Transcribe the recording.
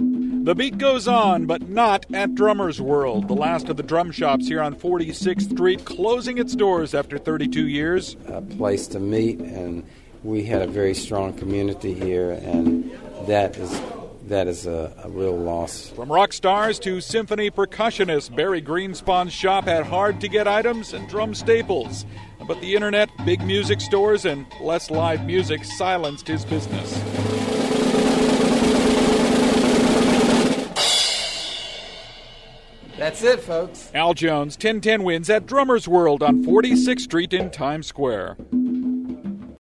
The beat goes on, but not at Drummer's World, the last of the drum shops here on 46th Street, closing its doors after 32 years. A place to meet, and we had a very strong community here, and that is a real loss. From rock stars to symphony percussionists, Barry Greenspan's shop had hard-to-get items and drum staples. But the internet, big music stores, and less live music silenced his business. That's it, folks. Al Jones, 1010 wins at Drummer's World on 46th Street in Times Square.